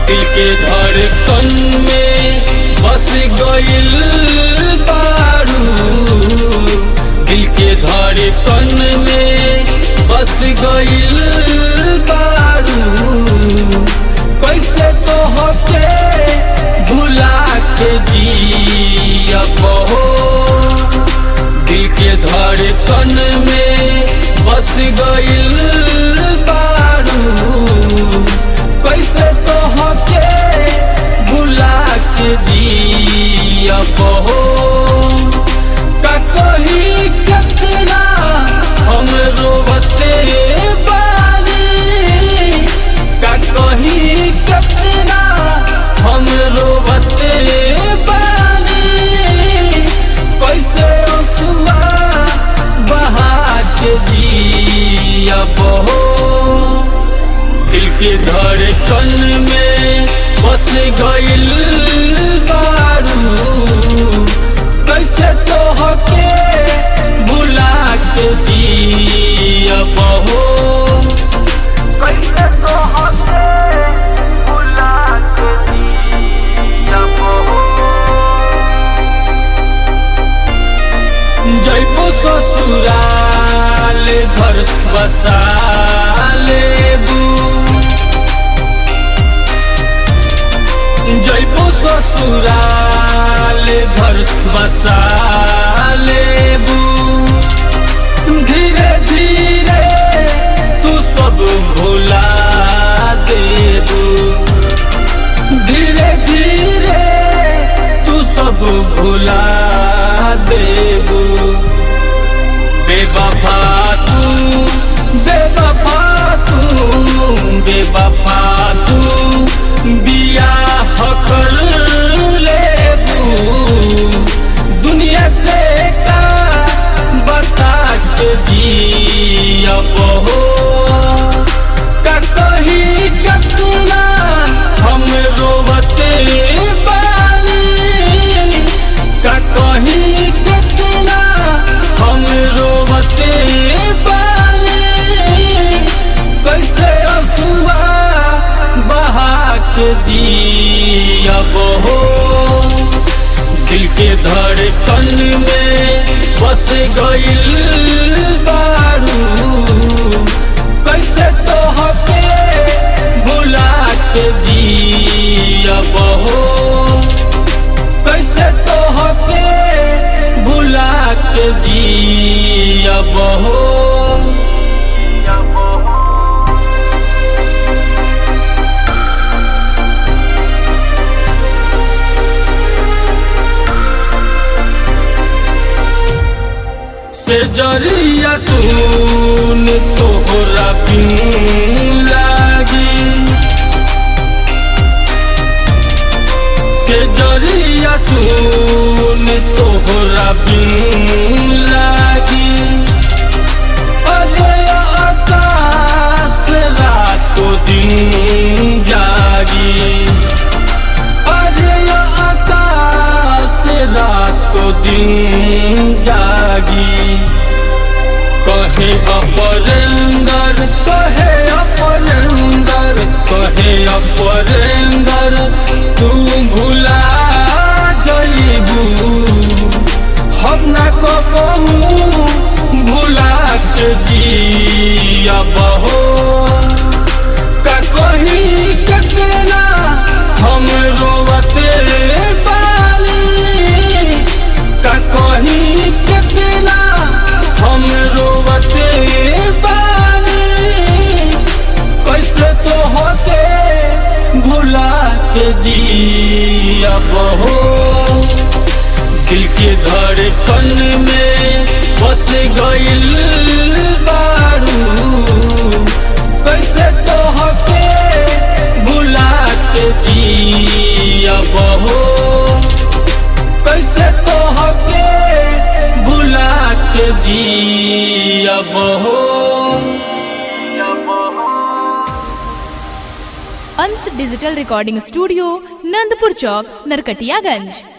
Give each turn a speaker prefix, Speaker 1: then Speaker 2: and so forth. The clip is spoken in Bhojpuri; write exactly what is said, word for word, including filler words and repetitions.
Speaker 1: दिल के धड़कन में बस गइल बारू, दिल के धड़कन में बस गइल बारू। कैसे तो होके भुला के जियब हो, दिल के धड़कन में बस गइल बारू। कैसे तो होके भुला के जियब हो, का कही कितना हम रोवते बानी, का कही कितना हम रोवते बानी। कैसे आंसुआ बहा के जियब हो, दिल के धड़कन में बस गइल बारू। कैसे तो होके भुला के जियब हो, कैसे तो होके भुला के जियब हो। जइबो ससुराल घर बसा लेबू, जइबो ससुराल घर बसा लेबू। धीरे धीरे तू सब भुला देबू, धीरे धीरे तू सब भुला देबू। बेवफा तू, बेवफा तू, बेवफा तू बियाह कर लेबू। दुनिया से का बता के जियब हो, का कही कितना हम रोवते बानी, का कही कितना हम रोवते बानी। कैसे आंसुआ बहा के जियब हो, दिल के धड़कन में बस गइल बारू। कैसे तो होके भुला के जियब हो, कैसे तो होके भुला के जियब हो। से जरिया सुन तोहरा बिन लागी, से जरिया सुन तोहरा बिन लागी। अरे आकाश रातों दिन जागी, अरे आकाश रातों दिन जागी। कहे अपरेंदर, कहे अपरेंदर, कहे अपरेंदर तू भुला जइबू। हम ना कबहू भुला के जियब हो, का कही कितना हम रोवते बानी, का कही कितना हम रोवते बानी। कैसे तो होके भुला के जियब हो, दिल के धड़कन में बस गइल बारू। कैसे तो होके भुला के जियब हो, कैसे तो होके भुला के जियब हो।
Speaker 2: Ansh digital recording studio, Nandpur chowk, Narkatiaganj.